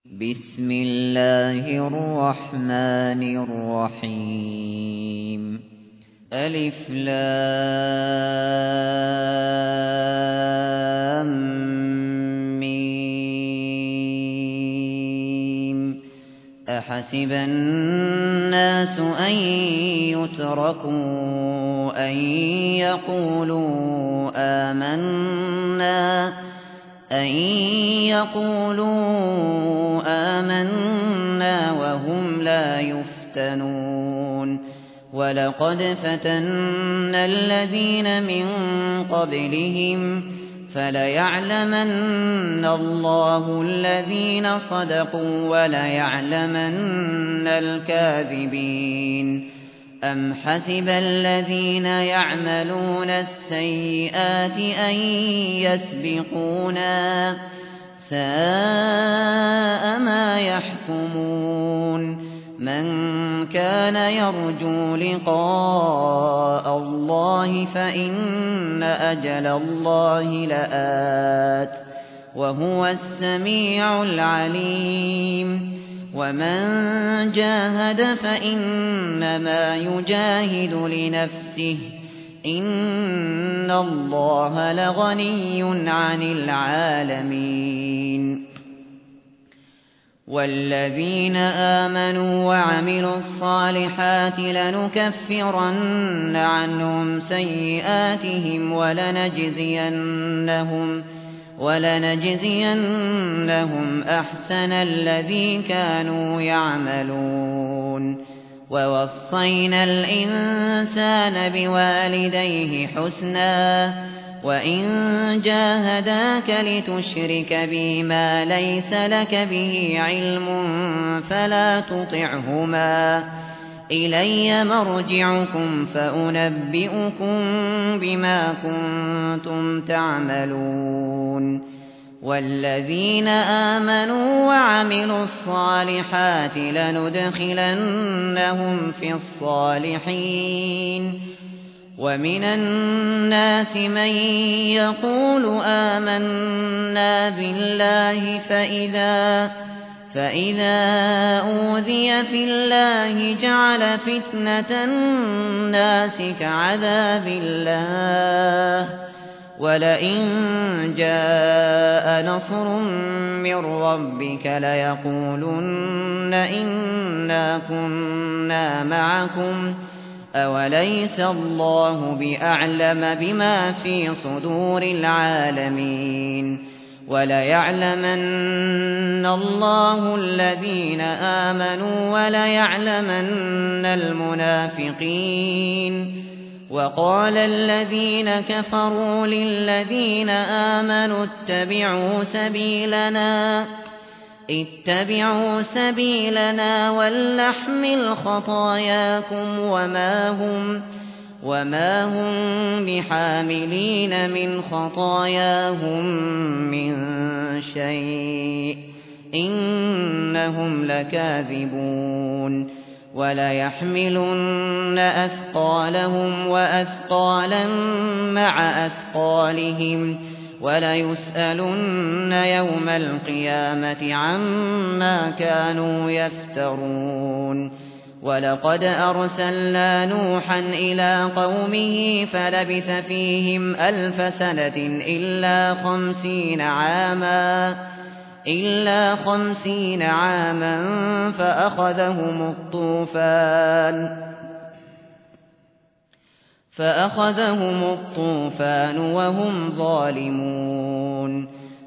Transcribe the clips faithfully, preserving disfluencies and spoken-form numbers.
بسم الله الرحمن الرحيم ألف لام ميم أحسب الناس أن يتركوا أن يقولوا آمنا أن يقولوا آمنا وهم لا يفتنون ولقد فتنا الذين من قبلهم فليعلمن الله الذين صدقوا وليعلمن الكاذبين أم حسب الذين يعملون السيئات أن يسبقونا ساء ما يحكمون من كان يرجو لقاء الله فإن أجل الله لآت وهو السميع العليم ومن جاهد فإنما يجاهد لنفسه إن الله لغني عن العالمين والذين آمنوا وعملوا الصالحات لنكفرن عنهم سيئاتهم ولنجزينهم ولنجزينهم أحسن الذي كانوا يعملون ووصينا الإنسان بوالديه حسنا وإن جاهداك لتشرك بي ما ليس لك به علم فلا تطعهما إلي مرجعكم فأنبئكم بما كنتم تعملون والذين آمنوا وعملوا الصالحات لندخلنهم في الصالحين ومن الناس من يقول آمنا بالله فإذا فإذا أوذي في الله جعل فتنة الناس كعذاب الله ولئن جاء نصر من ربك ليقولن إنا كنا معكم أوليس الله بأعلم بما في صدور العالمين وليعلمن الله الذين آمنوا وليعلمن المنافقين وقال الذين كفروا للذين آمنوا اتبعوا سبيلنا اتبعوا سبيلنا ولنحمل خطاياكم وما هم وما هم بحاملين من خطاياهم من شيء إنهم لكاذبون وليحملن أثقالهم وأثقالا مع أثقالهم وليسألن يوم القيامة عما كانوا يفترون ولقد أرسلنا نوحا إلى قومه فلبث فيهم ألف سنة إلا خمسين عاما إلا خمسين عاما فأخذهم الطوفان فأخذهم الطوفان وهم ظالمون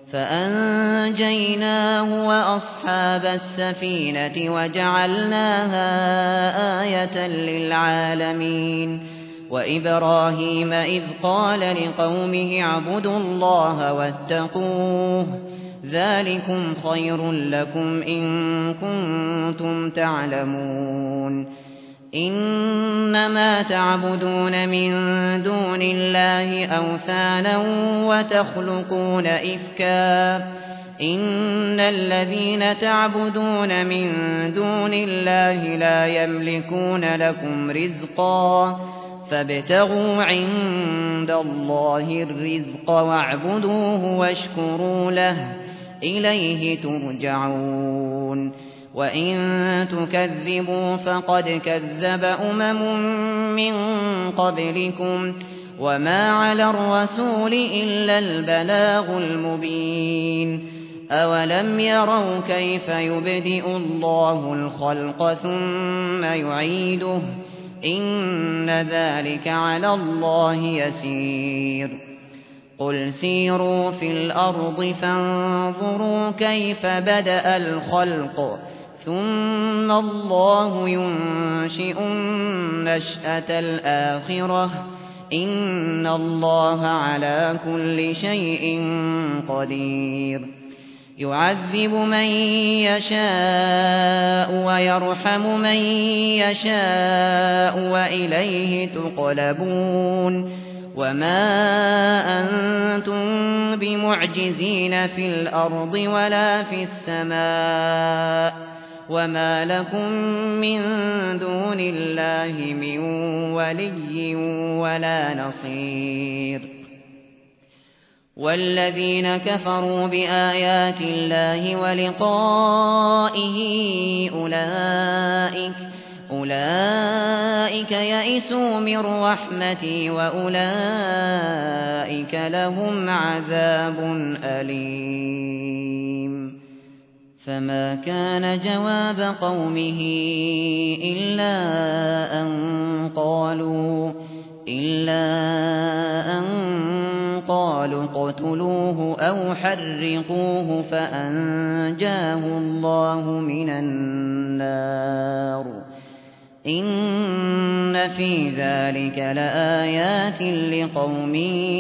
فأنجيناه وأصحاب السفينة وجعلناها آية للعالمين وإبراهيم إذ قال لقومه اعبدوا الله واتقوه ذلكم خير لكم إن كنتم تعلمون إنما تعبدون من دون الله أوثانا وتخلقون إفكا إن الذين تعبدون من دون الله لا يملكون لكم رزقا فابتغوا عند الله الرزق واعبدوه واشكروا له إليه ترجعون وإن تكذبوا فقد كذب أمم من قبلكم وما على الرسول إلا البلاغ المبين أولم يروا كيف يبدئ الله الخلق ثم يعيده إن ذلك على الله يسير قل سيروا في الأرض فانظروا كيف بدأ الخلق ثم الله ينشئ النشأة الآخرة إن الله على كل شيء قدير يعذب من يشاء ويرحم من يشاء وإليه تقلبون وما أنتم بمعجزين في الأرض ولا في السماء وما لكم من دون الله من ولي ولا نصير والذين كفروا بآيات الله ولقائه أولئك أولئك يئسوا من رحمتي وأولئك لهم عذاب أليم فما كان جواب قومه إلا أن قالوا إلا أن قالوا اقتلوه أو حرقوه فأنجاه الله من النار إن في ذلك لآيات لقوم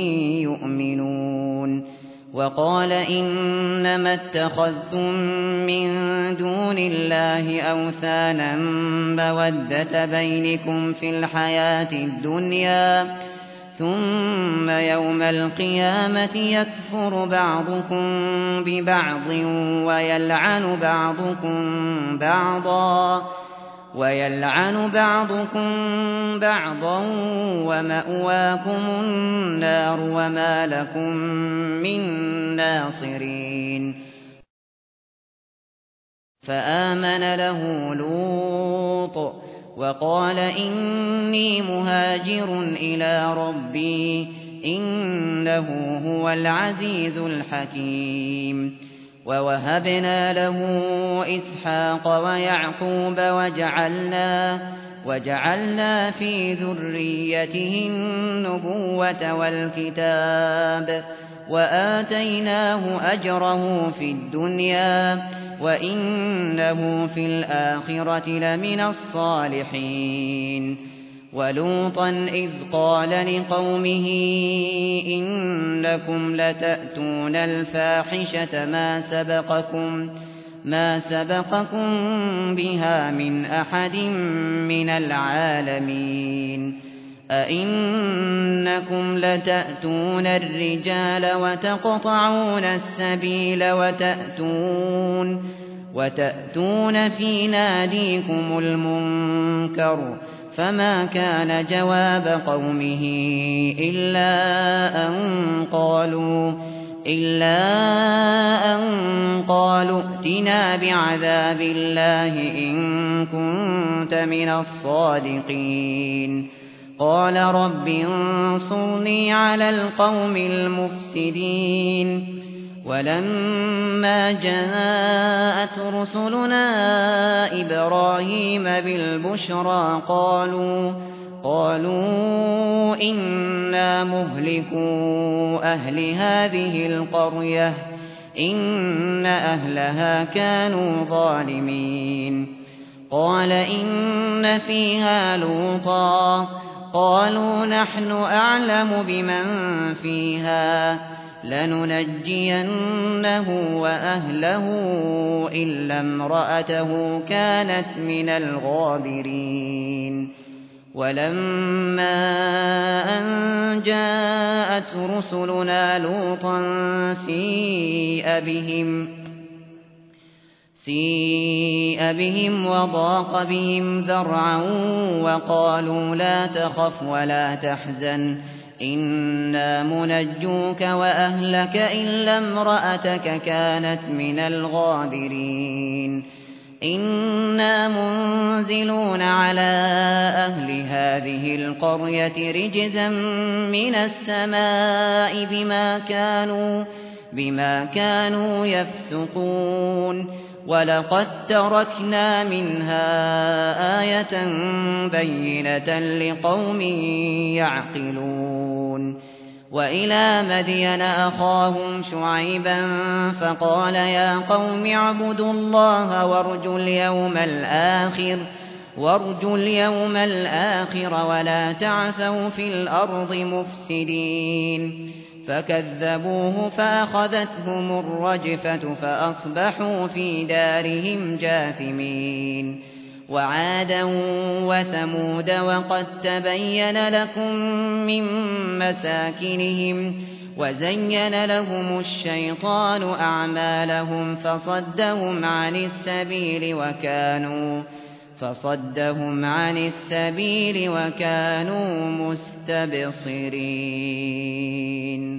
يؤمنون وقال إنما اتخذتم من دون الله أوثانا مودة بينكم في الحياة الدنيا ثم يوم القيامة يكفر بعضكم ببعض ويلعن بعضكم بعضا ويلعن بعضكم بعضا ومأواكم النار وما لكم من ناصرين فآمن له لوط وقال إني مهاجر إلى ربي إنه هو العزيز الحكيم ووهبنا له إسحاق ويعقوب وجعلنا وجعلنا في ذريته النبوة والكتاب وآتيناه أجره في الدنيا وإنه في الآخرة لمن الصالحين ولوطا إذ قال لقومه إنكم لتأتون الفاحشة ما سبقكم ما سبقكم بها من أحد من العالمين أئنكم لتأتون الرجال وتقطعون السبيل وتأتون وتأتون في ناديكم المنكر فما كان جواب قومه إلا أن قالوا إلا أن قالوا ائتنا بعذاب الله إن كنت من الصادقين قال رب انصرني على القوم المفسدين ولما جاءت رسلنا إبراهيم بالبشرى قالوا قالوا إنا مهلكو أهل هذه القرية إن أهلها كانوا ظالمين قال إن فيها لوطا قالوا نحن أعلم بمن فيها لننجينه وأهله إلا امرأته كانت من الغابرين ولما أن جاءت رسلنا لوطا سيء بهم سيء بهم وضاق بهم ذرعا وقالوا لا تخف ولا تحزن إنا منجوك وأهلك إلا امرأتك كانت من الغابرين إنا منزلون على أهل هذه القرية رجزا من السماء بما كانوا, بما كانوا يفسقون ولقد تركنا منها آية بينة لقوم يعقلون وإلى مدين أخاهم شعيبا فقال يا قوم اعبدوا الله وارجوا اليوم الآخر, وارجوا اليوم الآخر ولا تعثوا في الأرض مفسدين فكذبوه فأخذتهم الرجفة فأصبحوا في دارهم جاثمين وعادا وثمود وقد تبين لكم من مساكنهم وزين لهم الشيطان أعمالهم فصدهم عن السبيل وكانوا فصدهم عن السبيل وكانوا مستبصرين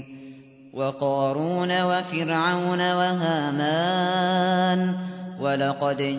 وقارون وفرعون وهامان ولقد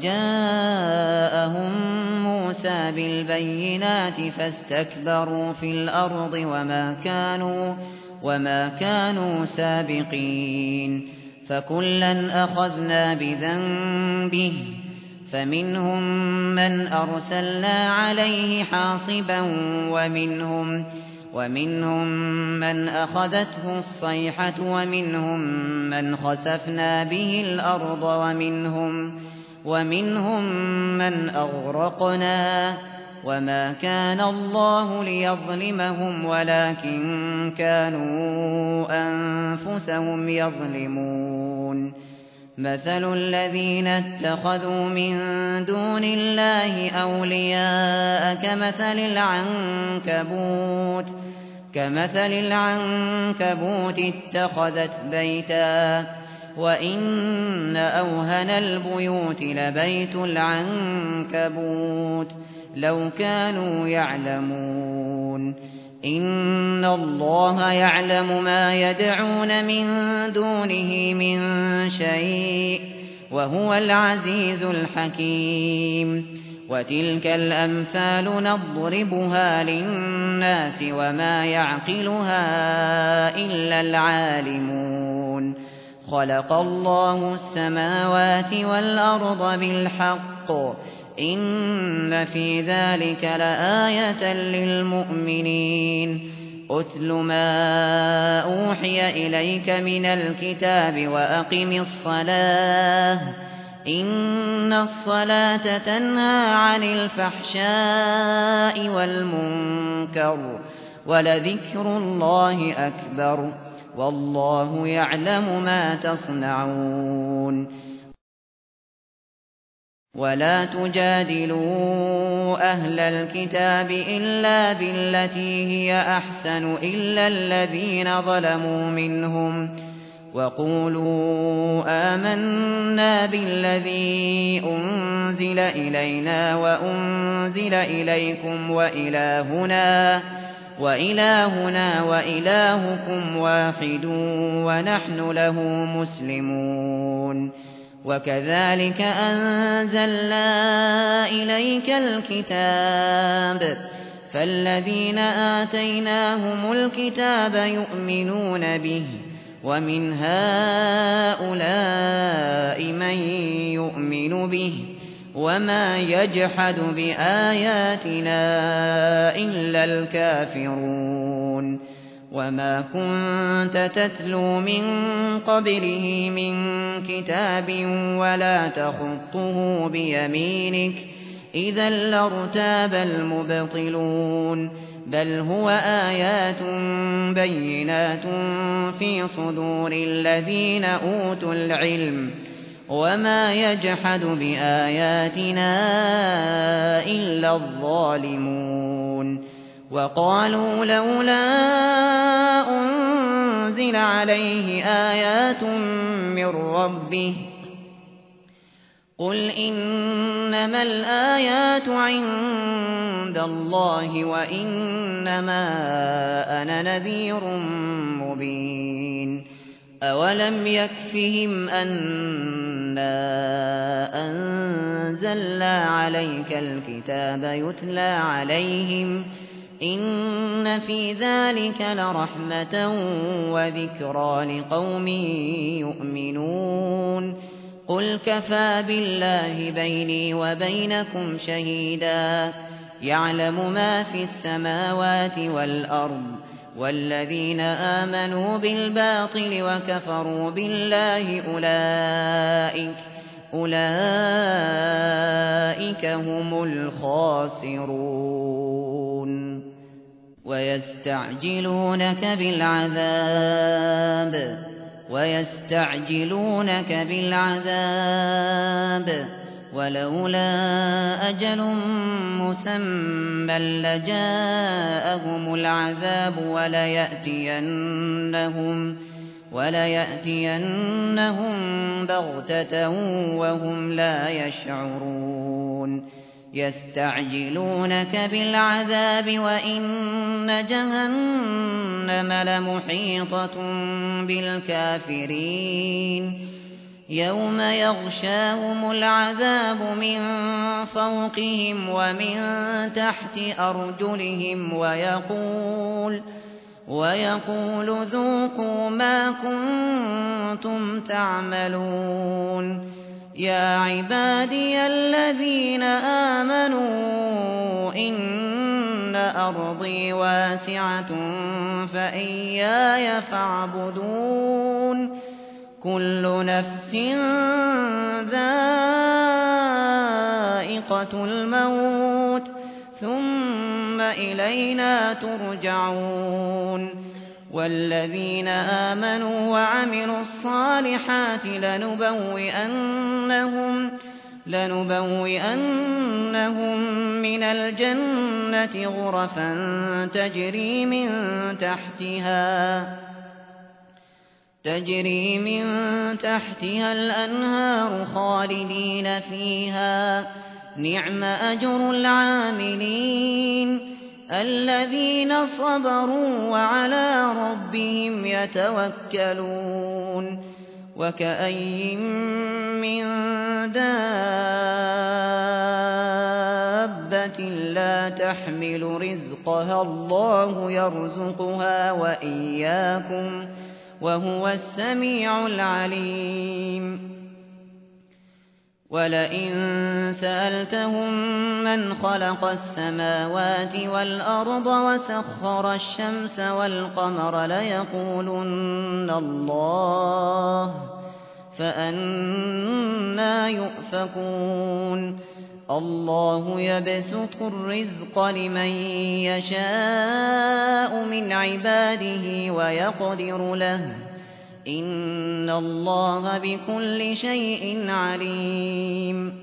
جاءهم موسى بالبينات فاستكبروا في الأرض وما كانوا, وما كانوا سابقين فكلا أخذنا بذنبه فمنهم من أرسلنا عليه حاصبا ومنهم, ومنهم من أخذته الصيحة ومنهم من خسفنا به الأرض ومنهم, ومنهم من أغرقنا وما كان الله ليظلمهم ولكن كانوا أنفسهم يظلمون مثل الذين اتخذوا من دون الله أولياء كمثل العنكبوت كمثل العنكبوت اتخذت بيتا وإن أوهن البيوت لبيت العنكبوت لو كانوا يعلمون إن الله يعلم ما يدعون من دونه من شيء وهو العزيز الحكيم وتلك الأمثال نضربها للناس وما يعقلها إلا العالمون خلق الله السماوات والأرض بالحق إن في ذلك لآية للمؤمنين أتل ما أوحي إليك من الكتاب وأقم الصلاة إن الصلاة تنهى عن الفحشاء والمنكر ولذكر الله أكبر والله يعلم ما تصنعون ولا تجادلوا أهل الكتاب إلا بالتي هي أحسن إلا الذين ظلموا منهم وقولوا آمنا بالذي أنزل إلينا وأنزل إليكم وإلهنا وإلهنا وإلهكم واحد ونحن له مسلمون وكذلك أنزلنا إليك الكتاب فالذين آتيناهم الكتاب يؤمنون به ومن هؤلاء من يؤمن به وما يجحد بآياتنا إلا الكافرون وما كنت تتلو من قبله من كتاب ولا تخطه بيمينك إذا لارتاب المبطلون بل هو آيات بينات في صدور الذين أوتوا العلم وما يجحد بآياتنا إلا الظالمون وقالوا لولا أنزل عليه آيات من ربه قل إنما الآيات عند عند الله وإنما أنا نذير مبين أولم يكفهم أنا أنزلنا عليك الكتاب يتلى عليهم إن في ذلك لرحمة وذكرى لقوم يؤمنون قل كفى بالله بيني وبينكم شهيدا يعلم ما في السماوات والأرض والذين آمنوا بالباطل وكفروا بالله أولئك أولئك هم الخاسرون ويستعجلونك بالعذاب ويستعجلونك بالعذاب ولولا أجل مسمى لجاءهم العذاب وليأتينهم وليأتينهم بغتة وهم لا يشعرون يستعجلونك بالعذاب وإن جهنم لمحيطة بالكافرين يوم يغشاهم العذاب من فوقهم ومن تحت أرجلهم ويقول ويقول ذوقوا ما كنتم تعملون يا عبادي الذين آمنوا إن أرضي واسعة فإياي فاعبدون كل نفس ذائقة الموت ثم إلينا ترجعون والذين آمنوا وعملوا الصالحات لنبوئنهم لنبوئنهم من الجنة غرفا تجري من تحتها تجري من تحتها الأنهار خالدين فيها نعم أجر العاملين الذين صبروا وعلى ربهم يتوكلون وكأي من دابة لا تحمل رزقها الله يرزقها وإياكم وهو السميع العليم ولئن سألتهم من خلق السماوات والأرض وسخر الشمس والقمر ليقولن الله فأنى يؤفكون الله يبسط الرزق لمن يشاء من عباده ويقدر له إن الله بكل شيء عليم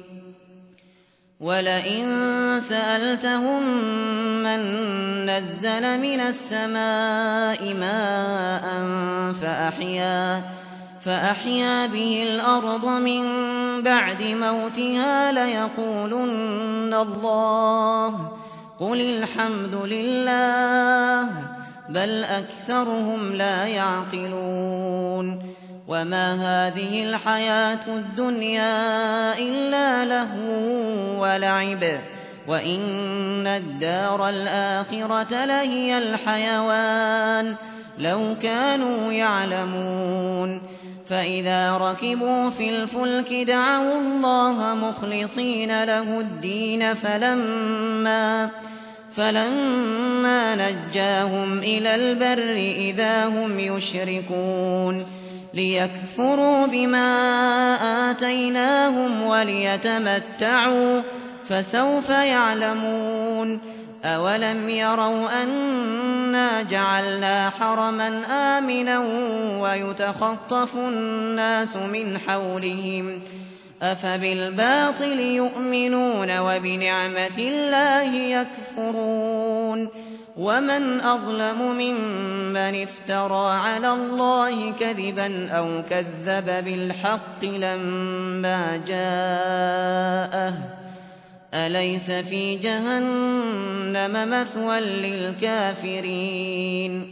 ولئن سألتهم من نزل من السماء ماء فأحيا فأحيا به الأرض من بعد موتها ليقولن الله قل الحمد لله بل أكثرهم لا يعقلون وما هذه الحياة الدنيا إلا لهو ولعب وإن الدار الآخرة لهي الحيوان لو كانوا يعلمون فإذا ركبوا في الفلك دعوا الله مخلصين له الدين فلما فلما نجاهم إلى البر إذا هم يشركون ليكفروا بما آتيناهم وليتمتعوا فسوف يعلمون أولم يروا أنا جعلنا حرما آمنا ويتخطف الناس من حولهم أفبالباطل يؤمنون وبنعمة الله يكفرون ومن أظلم ممن افترى على الله كذبا أو كذب بالحق لما جاءه أليس في جهنم مثوى للكافرين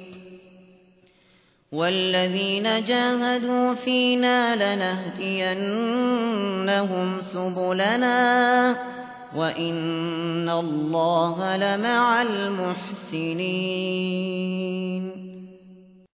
والذين جاهدوا فينا لنهدينهم سبلنا وإن الله لمع المحسنين